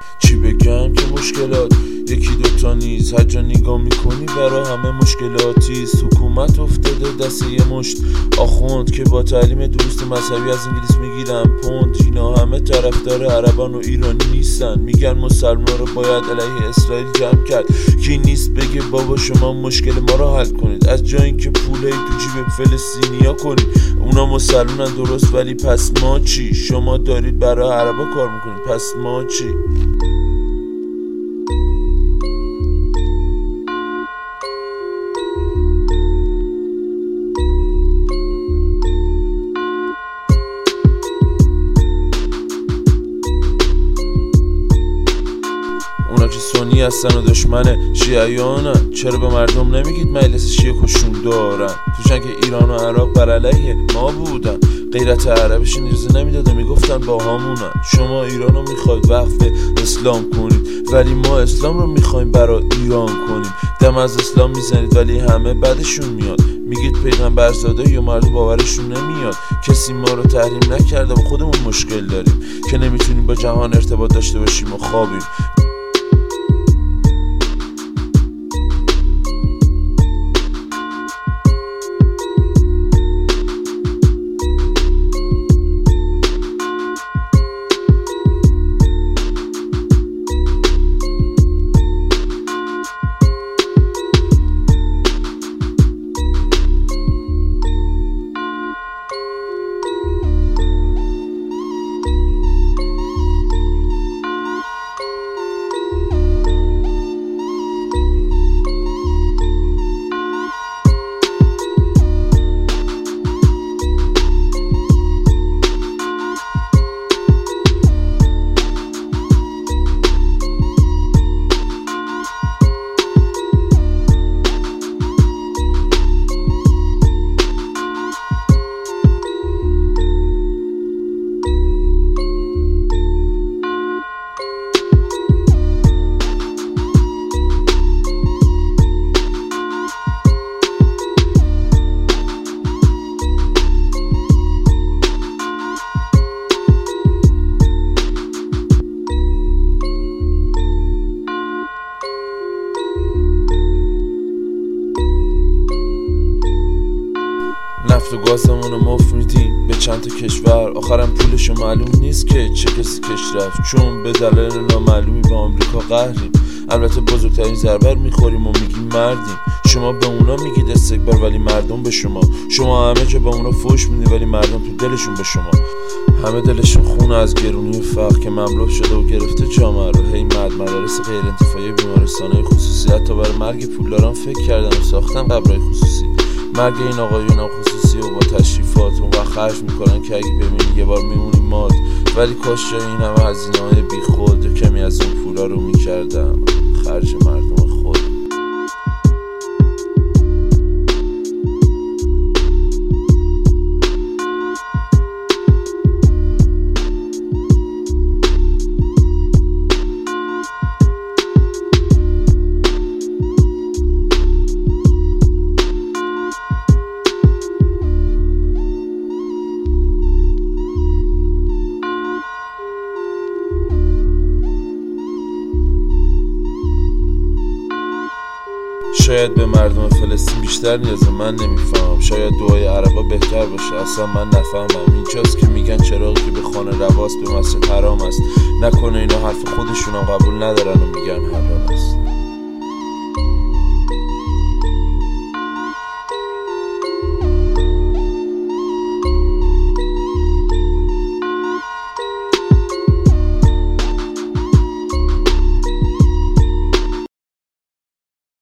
چی بگم که مشکلات یکی دوتا نیست، هر جا نگاه میکنی برا همه مشکلاتیست. حکومت افتاده دست یه مشت آخوند که با تعلیم درست مذهبی از انگلیس میگیرن پوند. اینا همه طرفدار عربان و ایرانی نیستن، میگن مسلمان رو باید علیه اسرائیل جمع کرد. کی نیست بگه بابا شما مشکل ما رو حل کنید، از جای اینکه پولی تو جیب فلسطینیا کنید. اونا مسلمانن درست، ولی پس ما چی؟ شما دارید برای عربا کار میکنید، پس ما چی؟ اونا که سنی هستن و دشمن شیعیانن، چرا به مردم نمیگید مجلس شیعه کشون دارن؟ تو جنگ ایران و عراق بر علیه ما بودن، غیرت عربشون اجازه نمیداد و میگفتن با همونن. شما ایران رو میخواید وقف اسلام کنید، ولی ما اسلام رو میخوایم برای ایران کنیم. دم از اسلام میزنید ولی همه بعدشون میاد، میگید پیغمبرزاده یا مردم باورشون نمیاد. کسی ما رو تحریم نکرده و خودمون مشکل داریم که نمیتونیم با جهان ارتباط داشته باشیم و خوابیم. نفت و گازمون رو مفت میدیم به چند تا کشور، آخرم پولشو معلوم نیست که چه کسی کش رفت، چون به دلایل نامعلومی با آمریکا قهریم. البته بزرگترین ضربه میخوریم و میگیم مردیم. شما به اونا میگید استکبار ولی مردم به شما همه جا به اونا فوش میدید ولی مردم تو دلشون به شما. همه دلشون خونه از گرونی و فقر که مملو شده و گرفته جامعه رو. هی مدارس غیر انتفاعی، بیمارستانهای خصوصی، حتی برای مرگ پولداران فکر کردن و ساختن قبرهای خصوصی. مرگ این آقایون خصوصی و با تشریفات اون وقت خرج میکنن که اگه ببینی یه بار میمونی مات. ولی کاش جای این همه هزینه‌های بی خود کمی از اون پولا رو میکردم خرج مردم خود. شاید به مردم فلسطین بیشتر نیازه، من نمیفهمم. شاید دعای عربا بهتر باشه، اصلا من نفهمم. اینجاست که میگن چراغی که به خانه رواست به مسجد حرام است. نکنه اینا حرف خودشونم قبول ندارن و میگن حلال است.